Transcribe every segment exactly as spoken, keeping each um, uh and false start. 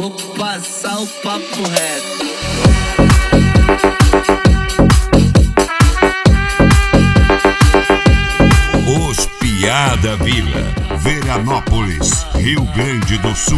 vou passar o papo reto. Os Piada Vila, Veranópolis, Rio Grande do Sul.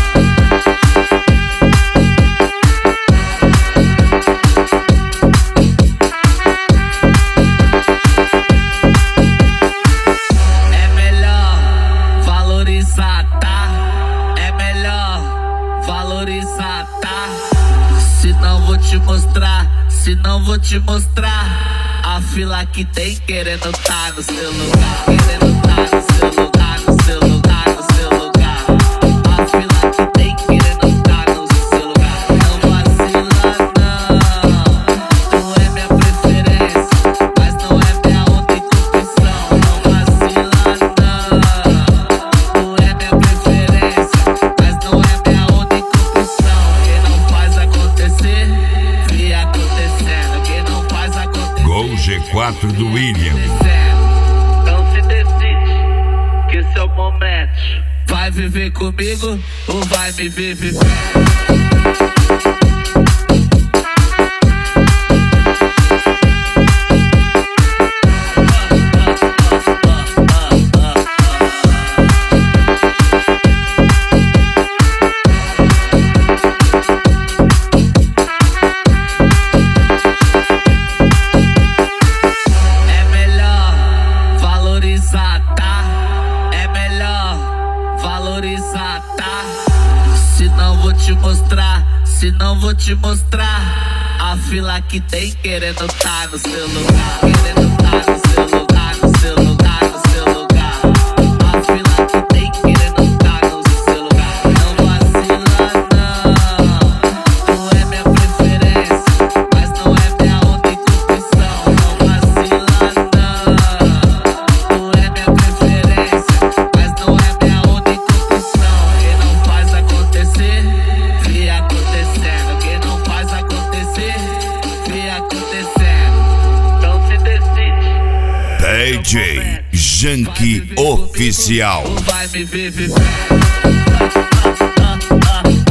É melhor valorizar, tá? É melhor valorizar, tá? Se não vou te mostrar, se não vou te mostrar a fila que tem querendo tá no seu lugar, querendo tá no seu lugar, no seu lugar, no seu lugar. A fila que tem querendo tá no seu lugar. Não vacila não, tu é minha preferência, mas não é minha única opção. Não vacila não, tu é minha preferência, mas não é minha única opção. Quem não faz acontecer, vê acontecendo. Quem não faz acontecer, Gol G quatro do William. Então se decide que esse é o momento. Vai viver comigo ou vai me ver viver? Tá? Se não vou te mostrar, se não vou te mostrar a fila que tem querendo tá no seu lugar, querendo tá no seu lugar, no seu lugar, no seu lugar. A fila que tem querendo tá no seu lugar. Não vacila não, tu é minha preferência, mas não é minha única opção. Não vacila não, tu é minha preferência, mas não é minha única opção. Quem não faz acontecer, vê acontecendo. Quem não faz acontecer, vê acontecendo. Então se decide. D J Janky Oficial. Vai me ver viver.